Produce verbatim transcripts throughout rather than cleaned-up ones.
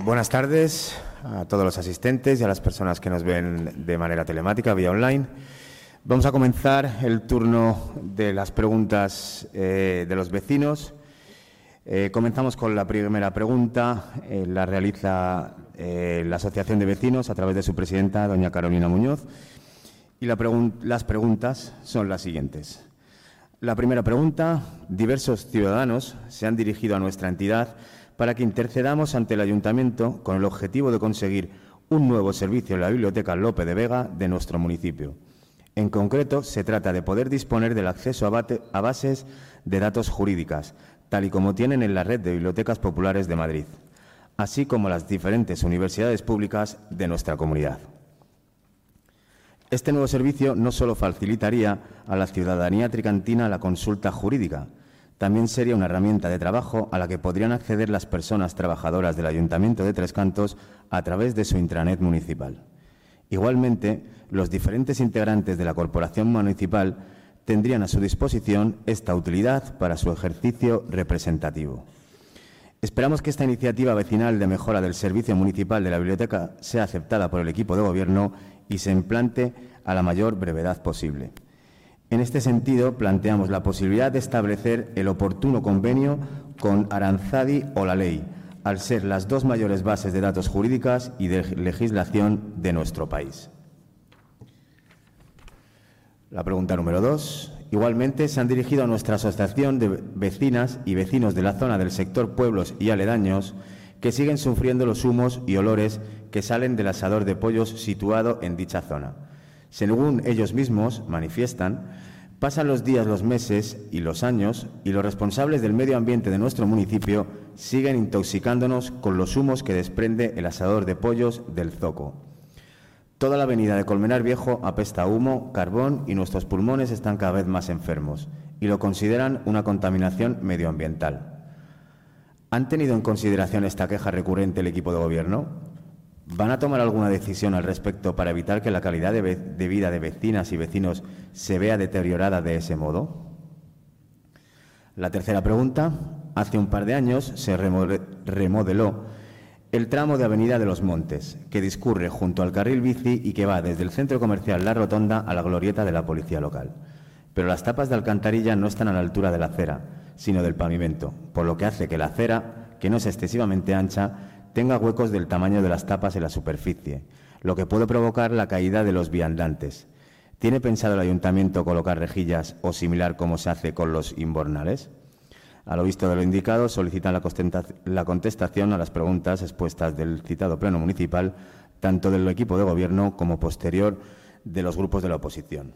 Buenas tardes a todos los asistentes y a las personas que nos ven de manera telemática, vía online. Vamos a comenzar el turno de las preguntas eh, de los vecinos. Eh, comenzamos con la primera pregunta. Eh, la realiza eh, la Asociación de Vecinos a través de su presidenta, doña Carolina Muñoz. Y la pregun- las preguntas son las siguientes. La primera pregunta: diversos ciudadanos se han dirigido a nuestra entidad para que intercedamos ante el Ayuntamiento con el objetivo de conseguir un nuevo servicio en la Biblioteca Lope de Vega de nuestro municipio. En concreto, se trata de poder disponer del acceso a, bate, a bases de datos jurídicas, tal y como tienen en la red de bibliotecas populares de Madrid, así como las diferentes universidades públicas de nuestra comunidad. Este nuevo servicio no solo facilitaría a la ciudadanía tricantina la consulta jurídica, también sería una herramienta de trabajo a la que podrían acceder las personas trabajadoras del Ayuntamiento de Tres Cantos a través de su intranet municipal. Igualmente, los diferentes integrantes de la Corporación Municipal tendrían a su disposición esta utilidad para su ejercicio representativo. Esperamos que esta iniciativa vecinal de mejora del servicio municipal de la biblioteca sea aceptada por el equipo de Gobierno y se implante a la mayor brevedad posible. En este sentido, planteamos la posibilidad de establecer el oportuno convenio con Aranzadi o la Ley, al ser las dos mayores bases de datos jurídicas y de legislación de nuestro país. La pregunta número dos. Igualmente, se han dirigido a nuestra asociación de vecinas y vecinos de la zona del sector pueblos y aledaños que siguen sufriendo los humos y olores que salen del asador de pollos situado en dicha zona. Según ellos mismos manifiestan, pasan los días, los meses y los años y los responsables del medio ambiente de nuestro municipio siguen intoxicándonos con los humos que desprende el asador de pollos del Zoco. Toda la avenida de Colmenar Viejo apesta a humo, carbón y nuestros pulmones están cada vez más enfermos y lo consideran una contaminación medioambiental. ¿Han tenido en consideración esta queja recurrente el equipo de Gobierno? ¿Van a tomar alguna decisión al respecto para evitar que la calidad de, de vida de vecinas y vecinos se vea deteriorada de ese modo? La tercera pregunta. Hace un par de años se remodeló el tramo de Avenida de los Montes, que discurre junto al carril bici y que va desde el centro comercial La Rotonda a la glorieta de la policía local. Pero las tapas de alcantarilla no están a la altura de la acera, sino del pavimento, por lo que hace que la acera, que no es excesivamente ancha, tenga huecos del tamaño de las tapas en la superficie, lo que puede provocar la caída de los viandantes. ¿Tiene pensado el Ayuntamiento colocar rejillas o similar como se hace con los invernales? A lo visto de lo indicado, solicitan la contestación a las preguntas expuestas del citado Pleno Municipal, tanto del equipo de Gobierno como posterior de los grupos de la oposición.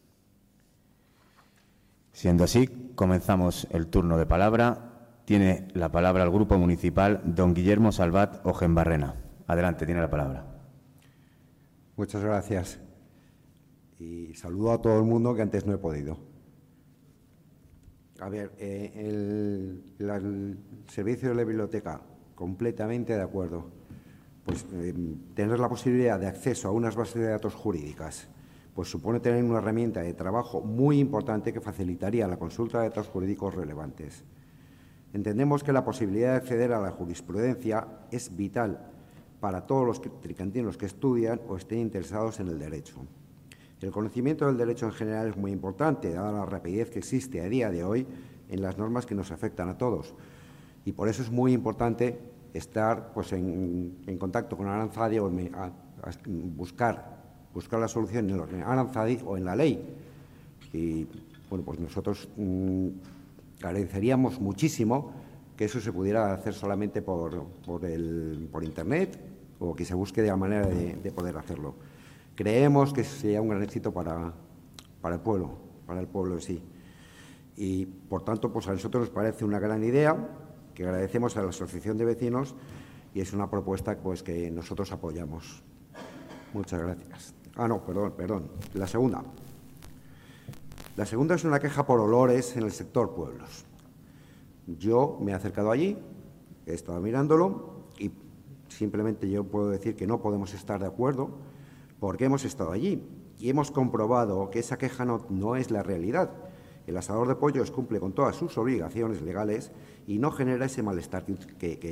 Siendo así, comenzamos el turno de palabra. Tiene la palabra el Grupo Municipal don Guillermo Salvat Ojenbarrena. Adelante, tiene la palabra. Muchas gracias. Y saludo a todo el mundo que antes no he podido. A ver, eh, el, la, el servicio de la biblioteca, completamente de acuerdo. Pues eh, tener la posibilidad de acceso a unas bases de datos jurídicas, pues supone tener una herramienta de trabajo muy importante que facilitaría la consulta de datos jurídicos relevantes. Entendemos que la posibilidad de acceder a la jurisprudencia es vital para todos los tricantinos que estudian o estén interesados en el derecho. El conocimiento del derecho en general es muy importante, dada la rapidez que existe a día de hoy en las normas que nos afectan a todos. Y por eso es muy importante estar pues, en, en contacto con Aranzadi o en, a, a buscar, buscar la solución en Aranzadi o en la ley. Y bueno, pues nosotros mmm, agradeceríamos muchísimo que eso se pudiera hacer solamente por, por, el, por Internet o que se busque de la manera de, de poder hacerlo. Creemos que sería un gran éxito para, para el pueblo, para el pueblo en sí. Y, por tanto, pues a nosotros nos parece una gran idea, que agradecemos a la Asociación de Vecinos y es una propuesta pues, que nosotros apoyamos. Muchas gracias. Ah, no, perdón, perdón. La segunda. La segunda es una queja por olores en el sector pueblos. Yo me he acercado allí, he estado mirándolo y simplemente yo puedo decir que no podemos estar de acuerdo porque hemos estado allí y hemos comprobado que esa queja no, no es la realidad. El asador de pollos cumple con todas sus obligaciones legales y no genera ese malestar que, que,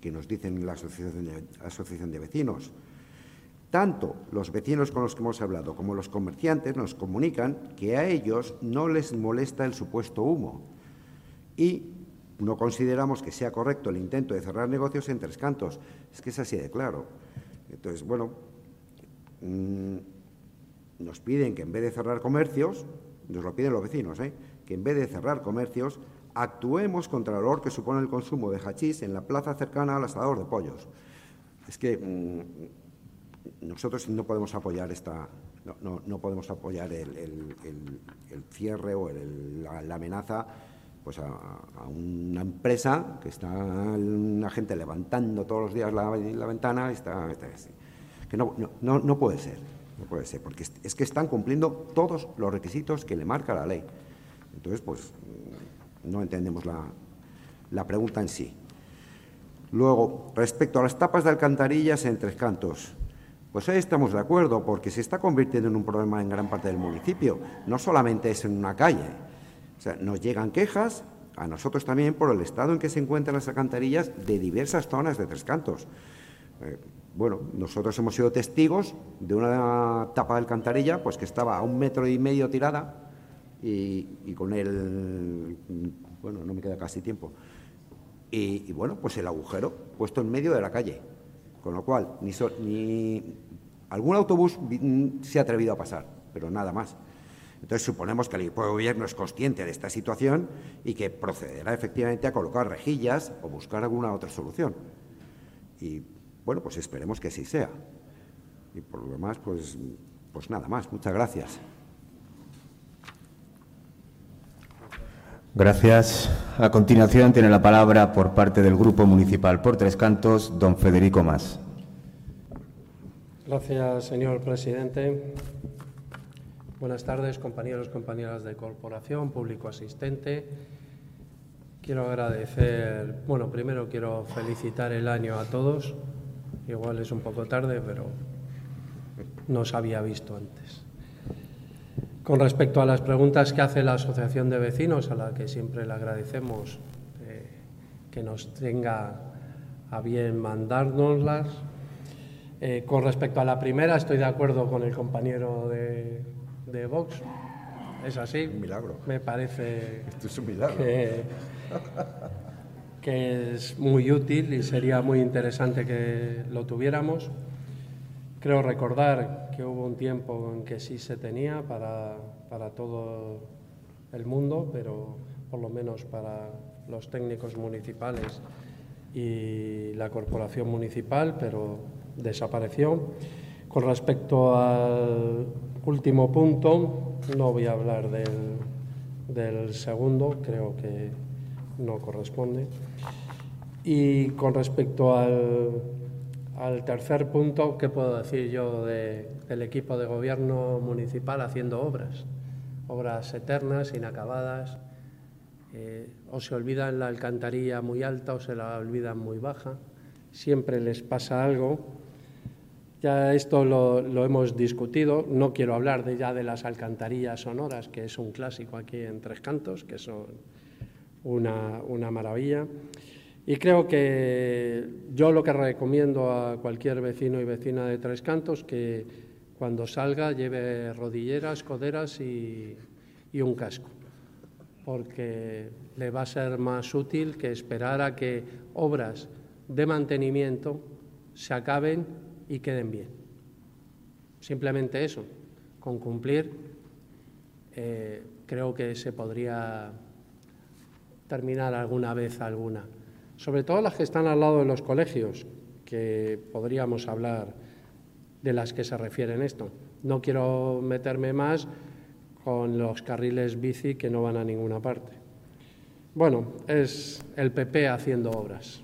que nos dicen la asociación de, asociación de vecinos. Tanto los vecinos con los que hemos hablado como los comerciantes nos comunican que a ellos no les molesta el supuesto humo y no consideramos que sea correcto el intento de cerrar negocios en Tres Cantos. Es que es así de claro. Entonces, bueno, mmm, nos piden que en vez de cerrar comercios, nos lo piden los vecinos, ¿eh? que en vez de cerrar comercios, actuemos contra el olor que supone el consumo de hachís en la plaza cercana al asador de pollos. Es que mmm, nosotros no podemos apoyar esta, no, no, no podemos apoyar el, el, el, el cierre o el, la, la amenaza pues a, a una empresa que está una gente levantando todos los días la, la ventana, está, está así. Que no, no, no puede ser, no puede ser, porque es, es que están cumpliendo todos los requisitos que le marca la ley. Entonces, pues, no entendemos la, la pregunta en sí. Luego, respecto a las tapas de alcantarillas en Tres Cantos, pues ahí estamos de acuerdo, porque se está convirtiendo en un problema en gran parte del municipio. No solamente es en una calle. O sea, nos llegan quejas, a nosotros también, por el estado en que se encuentran las alcantarillas de diversas zonas de Tres Cantos. Eh, bueno, nosotros hemos sido testigos de una tapa de alcantarilla pues que estaba a un metro y medio tirada y, y con el... bueno, no me queda casi tiempo. Y, y bueno, pues el agujero puesto en medio de la calle. Con lo cual, ni, so, ni algún autobús se ha atrevido a pasar, pero nada más. Entonces, suponemos que el equipo de gobierno es consciente de esta situación y que procederá efectivamente a colocar rejillas o buscar alguna otra solución. Y, bueno, pues esperemos que así sea. Y por lo demás, pues, pues nada más. Muchas gracias. Gracias. A continuación tiene la palabra por parte del Grupo Municipal por Tres Cantos, don Federico Mas. Gracias, señor presidente. Buenas tardes, compañeros y compañeras de corporación, público asistente. Quiero agradecer, bueno, primero quiero felicitar el año a todos. Igual es un poco tarde, pero no se había visto antes. Con respecto a las preguntas que hace la Asociación de Vecinos, a la que siempre le agradecemos eh, que nos tenga a bien mandárnoslas. Eh, con respecto a la primera, estoy de acuerdo con el compañero de, de Vox. Es así. Un milagro. Me parece Esto es un milagro. Que, que es muy útil y sería muy interesante que lo tuviéramos. Creo recordar que hubo un tiempo en que sí se tenía para, para todo el mundo, pero por lo menos para los técnicos municipales y la corporación municipal, pero desapareció. Con respecto al último punto, no voy a hablar del, del segundo, creo que no corresponde. Y con respecto al, al tercer punto, ¿qué puedo decir yo de, del equipo de gobierno municipal haciendo obras? Obras eternas, inacabadas. Eh, o se olvidan la alcantarilla muy alta o se la olvidan muy baja. Siempre les pasa algo. Ya esto lo, lo hemos discutido. No quiero hablar de ya de las alcantarillas sonoras, que es un clásico aquí en Tres Cantos, que son una, una maravilla. Y creo que yo lo que recomiendo a cualquier vecino y vecina de Tres Cantos que cuando salga lleve rodilleras, coderas y, y un casco, porque le va a ser más útil que esperar a que obras de mantenimiento se acaben y queden bien. Simplemente eso, con cumplir, eh, creo que se podría terminar alguna vez alguna. Sobre todo las que están al lado de los colegios, que podríamos hablar de las que se refieren esto. No quiero meterme más con los carriles bici que no van a ninguna parte. Bueno, es el P P haciendo obras.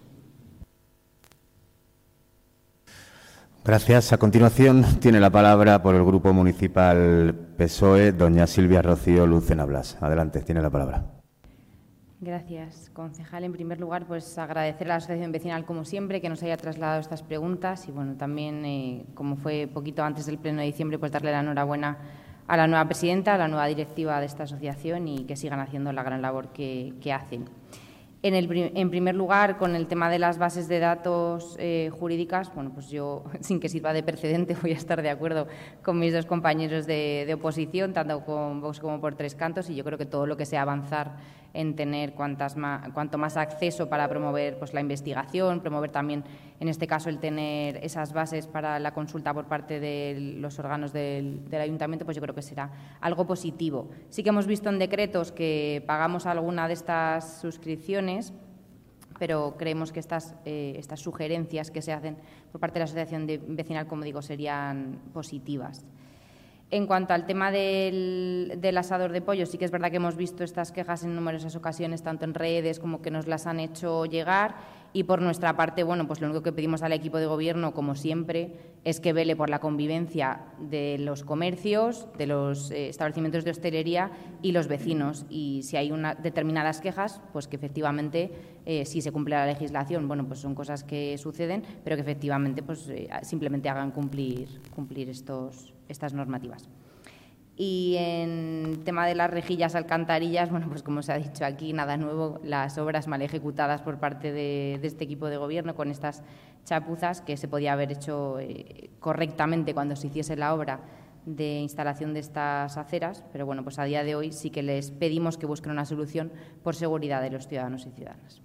Gracias. A continuación tiene la palabra por el Grupo Municipal P S O E, doña Silvia Rocío Lucena Blas. Adelante, tiene la palabra. Gracias, concejal. En primer lugar, pues agradecer a la Asociación Vecinal, como siempre, que nos haya trasladado estas preguntas y, bueno, también, eh, como fue poquito antes del pleno de diciembre, pues darle la enhorabuena a la nueva presidenta, a la nueva directiva de esta asociación y que sigan haciendo la gran labor que, que hacen. En, el, en primer lugar, con el tema de las bases de datos eh, jurídicas, bueno, pues yo, sin que sirva de precedente, voy a estar de acuerdo con mis dos compañeros de, de oposición, tanto con Vox como por Tres Cantos, y yo creo que todo lo que sea avanzar en tener cuantas más, cuanto más acceso para promover pues, la investigación, promover también, en este caso, el tener esas bases para la consulta por parte de los órganos del, del Ayuntamiento, pues yo creo que será algo positivo. Sí que hemos visto en decretos que pagamos alguna de estas suscripciones, pero creemos que estas, eh, estas sugerencias que se hacen por parte de la asociación de vecinal, como digo, serían positivas. En cuanto al tema del, del asador de pollo, sí que es verdad que hemos visto estas quejas en numerosas ocasiones, tanto en redes como que nos las han hecho llegar, y por nuestra parte, bueno, pues lo único que pedimos al equipo de Gobierno, como siempre, es que vele por la convivencia de los comercios, de los eh, establecimientos de hostelería y los vecinos. Y si hay una, determinadas quejas, pues que efectivamente, eh, si se cumple la legislación, bueno, pues son cosas que suceden, pero que efectivamente pues eh, simplemente hagan cumplir, cumplir estos, estas normativas. Y en tema de las rejillas alcantarillas, bueno, pues como se ha dicho aquí, nada nuevo, las obras mal ejecutadas por parte de, de este equipo de Gobierno con estas chapuzas, que se podía haber hecho eh, correctamente cuando se hiciese la obra de instalación de estas aceras, pero bueno, pues a día de hoy sí que les pedimos que busquen una solución por seguridad de los ciudadanos y ciudadanas.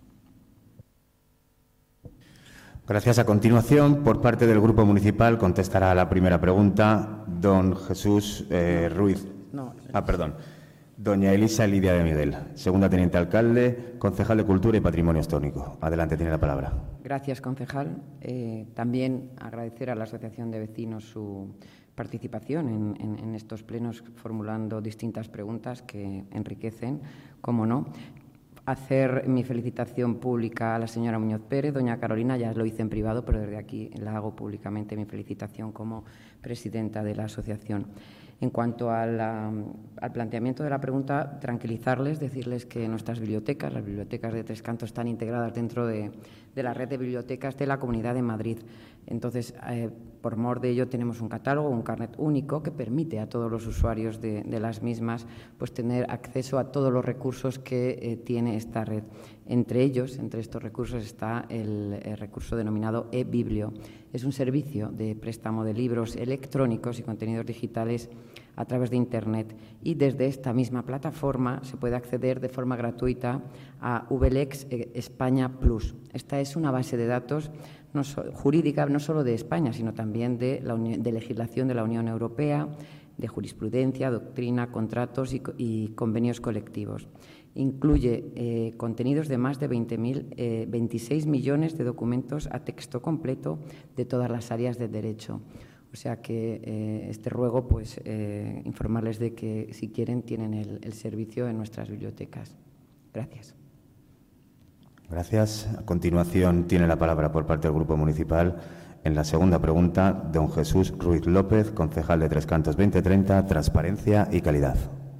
Gracias. A continuación, por parte del Grupo Municipal, contestará a la primera pregunta don Jesús eh, Ruiz. No. Ah, perdón. Doña Elisa Lidia de Miguel, segunda teniente alcalde, concejal de Cultura y Patrimonio Histórico. Adelante, tiene la palabra. Gracias, concejal. Eh, también agradecer a la Asociación de Vecinos su participación en, en, en estos plenos, formulando distintas preguntas que enriquecen, cómo no. Hacer mi felicitación pública a la señora Muñoz Pérez. Doña Carolina, ya lo hice en privado, pero desde aquí la hago públicamente, mi felicitación como presidenta de la asociación. En cuanto a la, al planteamiento de la pregunta, tranquilizarles, decirles que nuestras bibliotecas, las bibliotecas de Tres Cantos, están integradas dentro de, de la red de bibliotecas de la Comunidad de Madrid. Entonces, eh, por mor de ello, tenemos un catálogo, un carnet único que permite a todos los usuarios de, de las mismas pues, tener acceso a todos los recursos que eh, tiene esta red. Entre ellos, entre estos recursos, está el, el recurso denominado eBiblio. Es un servicio de préstamo de libros electrónicos y contenidos digitales a través de Internet, y desde esta misma plataforma se puede acceder de forma gratuita a V L E X España Plus. Esta es una base de datos no so, jurídica no solo de España, sino también de, la de legislación de la Unión Europea, de jurisprudencia, doctrina, contratos y, y convenios colectivos. Incluye eh, contenidos de más de veinte mil, eh, veintiséis millones de documentos a texto completo de todas las áreas de derecho. O sea que eh, este ruego, pues, eh, informarles de que, si quieren, tienen el, el servicio en nuestras bibliotecas. Gracias. Gracias. A continuación, tiene la palabra por parte del Grupo Municipal, en la segunda pregunta, don Jesús Ruiz López, concejal de Tres Cantos veinte treinta, Transparencia y Calidad.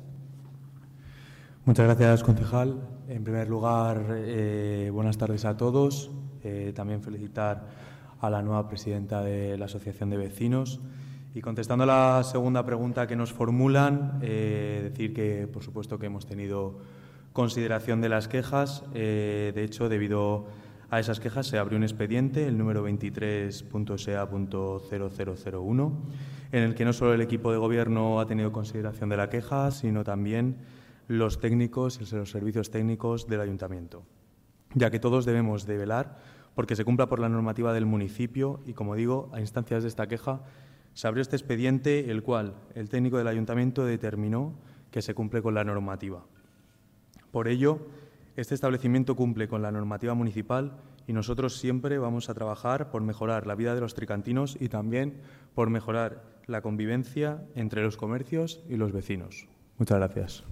Muchas gracias, concejal. En primer lugar, eh, buenas tardes a todos. Eh, también felicitar a la nueva presidenta de la Asociación de Vecinos. Y contestando a la segunda pregunta que nos formulan, eh, decir que, por supuesto, que hemos tenido consideración de las quejas. Eh, de hecho, debido a esas quejas se abrió un expediente, el número veintitrés punto S E A punto cero cero cero uno, en el que no solo el equipo de Gobierno ha tenido consideración de la queja, sino también los técnicos y los servicios técnicos del Ayuntamiento, ya que todos debemos de velar porque se cumpla por la normativa del municipio y, como digo, a instancias de esta queja se abrió este expediente, el cual el técnico del Ayuntamiento determinó que se cumple con la normativa. Por ello, este establecimiento cumple con la normativa municipal y nosotros siempre vamos a trabajar por mejorar la vida de los tricantinos y también por mejorar la convivencia entre los comercios y los vecinos. Muchas gracias.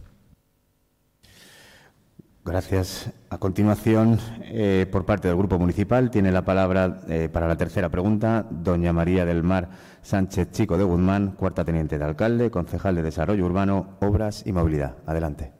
Gracias. A continuación, eh, por parte del Grupo Municipal, tiene la palabra eh, para la tercera pregunta doña María del Mar Sánchez Chico de Guzmán, cuarta teniente de alcalde, concejal de Desarrollo Urbano, Obras y Movilidad. Adelante.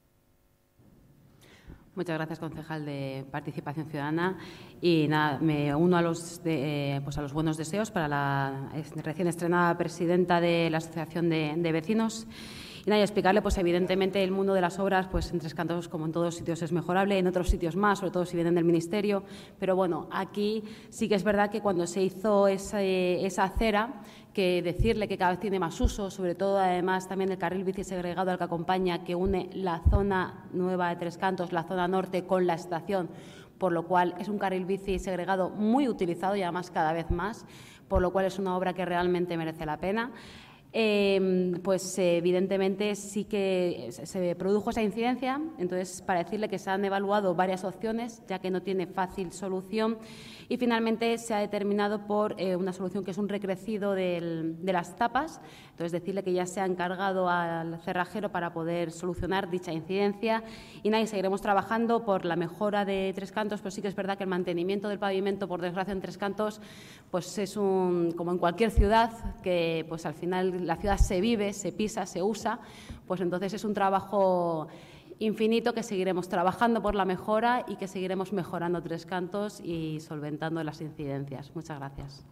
Muchas gracias, concejal de Participación Ciudadana. Y nada, me uno a los, de, eh, pues a los buenos deseos para la recién estrenada presidenta de la Asociación de, de Vecinos. Y nada, y explicarle, pues evidentemente el mundo de las obras, pues en Tres Cantos, como en todos sitios, es mejorable, en otros sitios más, sobre todo si vienen del Ministerio, pero bueno, aquí sí que es verdad que cuando se hizo esa, esa acera, que decirle que cada vez tiene más uso, sobre todo además también el carril bici segregado al que acompaña, que une la zona nueva de Tres Cantos, la zona norte con la estación, por lo cual es un carril bici segregado muy utilizado y además cada vez más, por lo cual es una obra que realmente merece la pena. Eh, pues eh, evidentemente sí que se produjo esa incidencia, entonces para decirle que se han evaluado varias opciones, ya que no tiene fácil solución, y finalmente se ha determinado por eh, una solución que es un recrecido del, de las tapas, entonces decirle que ya se ha encargado al cerrajero para poder solucionar dicha incidencia y nada, y seguiremos trabajando por la mejora de Tres Cantos, pero sí que es verdad que el mantenimiento del pavimento, por desgracia en Tres Cantos, pues es un, como en cualquier ciudad, que pues al final la ciudad se vive, se pisa, se usa, pues entonces es un trabajo infinito que seguiremos trabajando por la mejora y que seguiremos mejorando Tres Cantos y solventando las incidencias. Muchas gracias.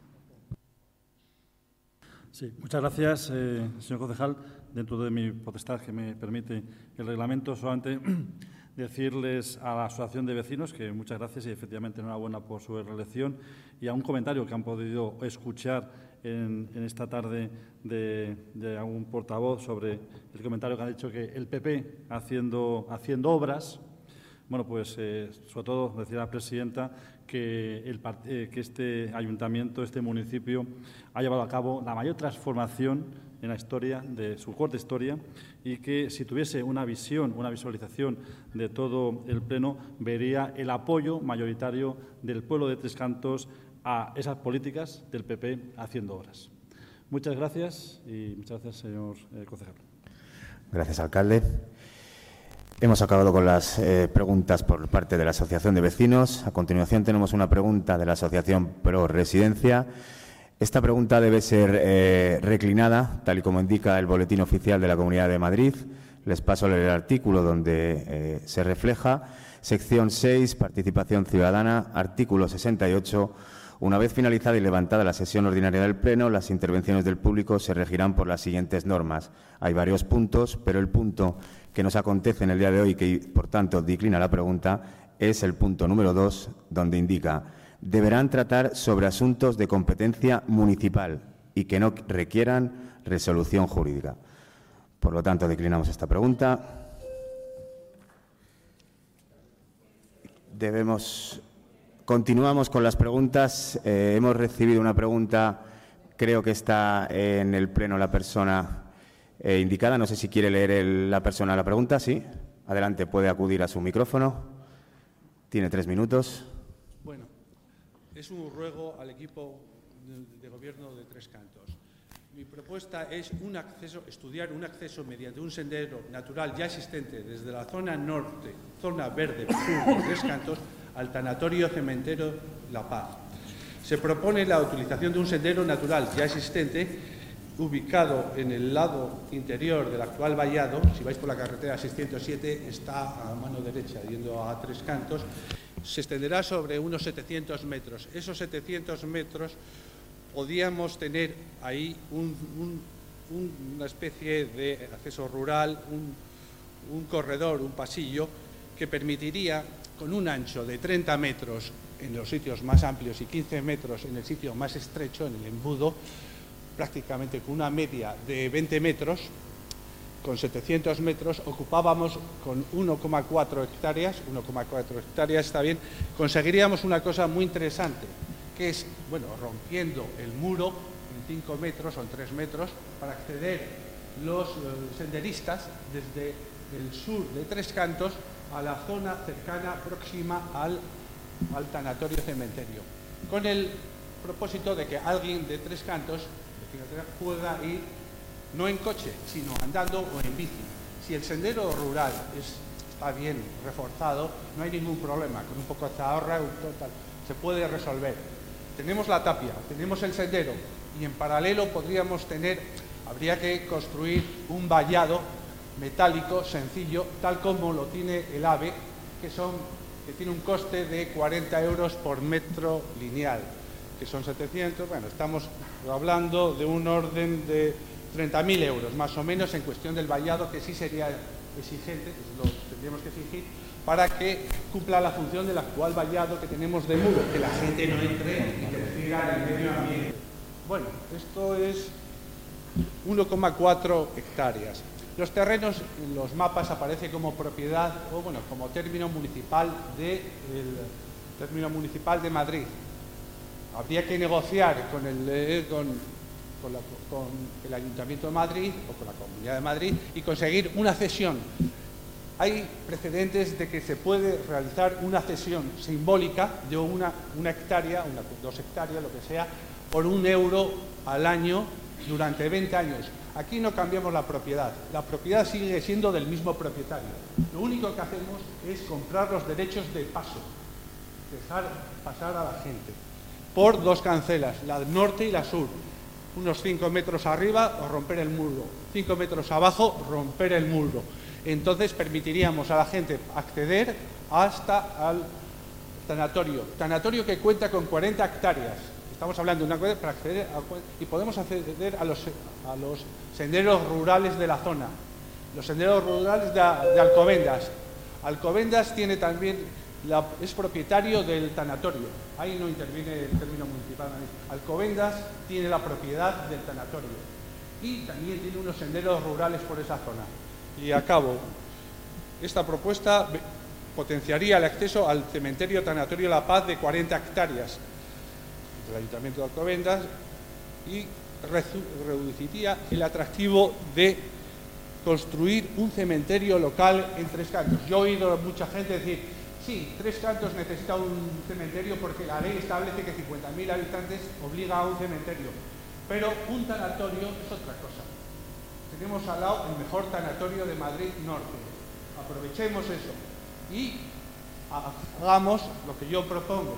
Sí, muchas gracias, eh, señor concejal. Dentro de mi potestad que me permite el reglamento, solamente decirles a la Asociación de Vecinos que muchas gracias y efectivamente enhorabuena por su reelección, y a un comentario que han podido escuchar en, en esta tarde de, de algún portavoz sobre el comentario que ha dicho que el P P haciendo, haciendo obras. Bueno, pues eh, sobre todo decía la presidenta que, el, eh, que este ayuntamiento, este municipio, ha llevado a cabo la mayor transformación en la historia, de su corta historia, y que si tuviese una visión, una visualización de todo el Pleno, vería el apoyo mayoritario del pueblo de Tres Cantos a esas políticas del P P haciendo obras. Muchas gracias y muchas gracias, señor eh, concejal. Gracias, alcalde. Hemos acabado con las eh, preguntas por parte de la Asociación de Vecinos. A continuación tenemos una pregunta de la Asociación Pro Residencia. Esta pregunta debe ser eh, reclinada, tal y como indica el Boletín Oficial de la Comunidad de Madrid. Les paso el artículo donde eh, se refleja. Sección seis, Participación Ciudadana, artículo sesenta y ocho. Una vez finalizada y levantada la sesión ordinaria del Pleno, las intervenciones del público se regirán por las siguientes normas. Hay varios puntos, pero el punto que nos acontece en el día de hoy, que por tanto declina la pregunta, es el punto número dos, donde indica: deberán tratar sobre asuntos de competencia municipal y que no requieran resolución jurídica. Por lo tanto, declinamos esta pregunta. Debemos... Continuamos con las preguntas. Eh, hemos recibido una pregunta, creo que está en el Pleno la persona eh, indicada. No sé si quiere leer el, la persona la pregunta. Sí. Adelante, puede acudir a su micrófono. Tiene tres minutos. Bueno, es un ruego al equipo de, de gobierno de Tres Cantos. Mi propuesta es un acceso, estudiar un acceso mediante un sendero natural ya existente desde la zona norte, zona verde sur de Tres Cantos, al tanatorio cementero La Paz. Se propone la utilización de un sendero natural ya existente ubicado en el lado interior del actual vallado. Si vais por la carretera seiscientos siete, está a mano derecha, yendo a Tres Cantos. Se extenderá sobre unos setecientos metros. Esos setecientos metros podíamos tener ahí un, un, un, una especie de acceso rural, un, un corredor, un pasillo, que permitiría, con un ancho de treinta metros en los sitios más amplios y quince metros en el sitio más estrecho, en el embudo, prácticamente con una media de veinte metros, con setecientos metros, ocupábamos con uno coma cuatro hectáreas, uno coma cuatro hectáreas está bien, conseguiríamos una cosa muy interesante, que es, bueno, rompiendo el muro en cinco metros o en tres metros, para acceder los eh, senderistas desde el sur de Tres Cantos a la zona cercana, próxima al, al tanatorio cementerio, con el propósito de que alguien de Tres Cantos pueda ir no en coche, sino andando o en bici. Si el sendero rural es, está bien reforzado, no hay ningún problema, con un poco de ahorra, un total, se puede resolver. Tenemos la tapia, tenemos el sendero y en paralelo podríamos tener, habría que construir un vallado metálico sencillo, tal como lo tiene el AVE, que, son, que tiene un coste de cuarenta euros por metro lineal, que son setecientos. Bueno, estamos hablando de un orden de treinta mil euros, más o menos, en cuestión del vallado, que sí sería exigente, lo tendríamos que exigir, para que cumpla la función del actual vallado que tenemos de muro, que la gente no entre y que siga el medio ambiente. Bueno, esto es uno coma cuatro hectáreas. Los terrenos en los mapas aparece como propiedad o bueno, como término municipal de el término municipal de Madrid. Habría que negociar con el eh, con, con, la, con el Ayuntamiento de Madrid o con la Comunidad de Madrid y conseguir una cesión. Hay precedentes de que se puede realizar una cesión simbólica de una, una hectárea, una, dos hectáreas, lo que sea, por un euro al año durante veinte años. Aquí no cambiamos la propiedad, la propiedad sigue siendo del mismo propietario. Lo único que hacemos es comprar los derechos de paso, dejar pasar a la gente, por dos cancelas, la norte y la sur, unos cinco metros arriba o romper el muro, cinco metros abajo romper el muro. Entonces permitiríamos a la gente acceder hasta al tanatorio, tanatorio que cuenta con cuarenta hectáreas. Estamos hablando de una cosa para acceder a, y podemos acceder a los, a los senderos rurales de la zona, los senderos rurales de, de Alcobendas. Alcobendas tiene también, la, es propietario del tanatorio, ahí no interviene el término municipal. Alcobendas tiene la propiedad del tanatorio y también tiene unos senderos rurales por esa zona. Y acabo, esta propuesta potenciaría el acceso al cementerio tanatorio La Paz de cuarenta hectáreas del Ayuntamiento de Alcobendas y reduciría el atractivo de construir un cementerio local en Tres Cantos. Yo he oído a mucha gente decir, sí, Tres Cantos necesita un cementerio porque la ley establece que cincuenta mil habitantes obliga a un cementerio, pero un tanatorio es otra cosa. Tenemos al lado el mejor tanatorio de Madrid Norte. Aprovechemos eso y hagamos lo que yo propongo.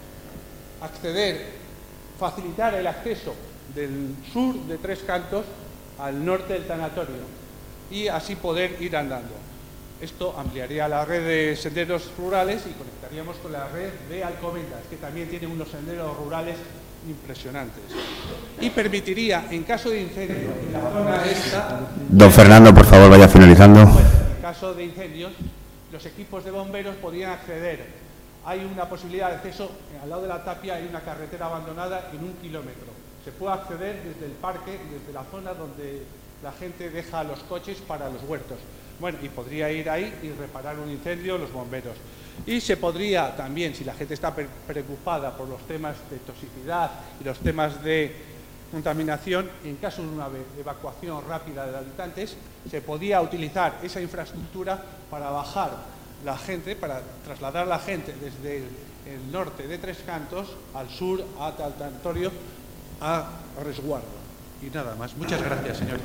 Acceder, facilitar el acceso del sur de Tres Cantos al norte del tanatorio y así poder ir andando. Esto ampliaría la red de senderos rurales y conectaríamos con la red de Alcobendas, que también tiene unos senderos rurales impresionantes. Y permitiría, en caso de incendio, en la zona esta... Don Fernando, por favor, vaya finalizando. En caso de incendios, los equipos de bomberos podrían acceder. Hay una posibilidad de acceso, al lado de la tapia hay una carretera abandonada en un kilómetro. Se puede acceder desde el parque, desde la zona donde la gente deja los coches para los huertos. Bueno, y podría ir ahí y reparar un incendio los bomberos. Y se podría también, si la gente está preocupada por los temas de toxicidad y los temas de contaminación, en caso de una evacuación rápida de habitantes, se podía utilizar esa infraestructura para bajar la gente, para trasladar a la gente desde el, el norte de Tres Cantos al sur, a tanatorio, a resguardo. Y nada más. Muchas gracias, señores.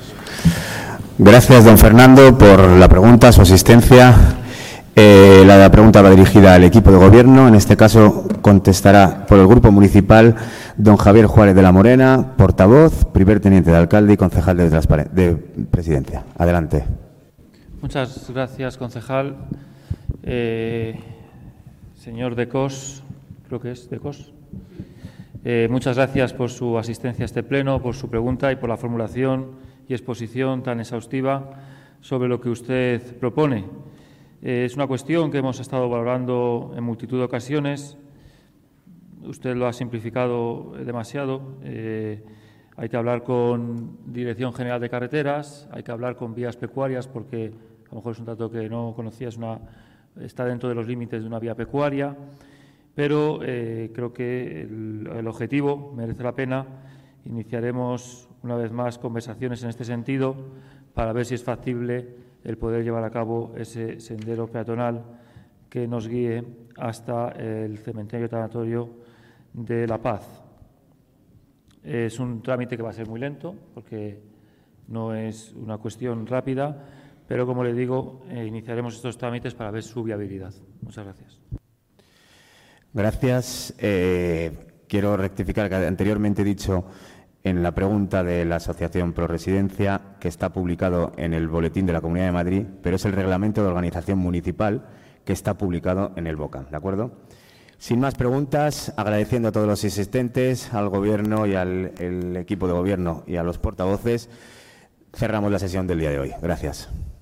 Gracias, don Fernando, por la pregunta, su asistencia. Eh, la pregunta va dirigida al equipo de gobierno. En este caso contestará por el Grupo Municipal don Javier Juárez de la Morena, portavoz, primer teniente de alcalde y concejal de, de Presidencia. Adelante. Muchas gracias, concejal. Eh, señor De Cos, creo que es De Cos. Eh, muchas gracias por su asistencia a este pleno, por su pregunta y por la formulación y exposición tan exhaustiva sobre lo que usted propone. Eh, es una cuestión que hemos estado valorando en multitud de ocasiones. Usted lo ha simplificado demasiado. Eh, hay que hablar con Dirección General de Carreteras, hay que hablar con vías pecuarias porque a lo mejor es un dato que no conocía, es una, está dentro de los límites de una vía pecuaria. Pero eh, creo que el, el objetivo merece la pena. Iniciaremos una vez más conversaciones en este sentido para ver si es factible el poder llevar a cabo ese sendero peatonal que nos guíe hasta el cementerio tanatorio de La Paz. Es un trámite que va a ser muy lento porque no es una cuestión rápida, pero como le digo, eh, iniciaremos estos trámites para ver su viabilidad. Muchas gracias. Gracias. Eh, quiero rectificar que anteriormente he dicho en la pregunta de la Asociación Pro Residencia que está publicado en el Boletín de la Comunidad de Madrid, pero es el Reglamento de Organización Municipal que está publicado en el BOCAM, ¿de acuerdo? Sin más preguntas, agradeciendo a todos los asistentes, al Gobierno y al el equipo de Gobierno y a los portavoces, Cerramos la sesión del día de hoy. Gracias.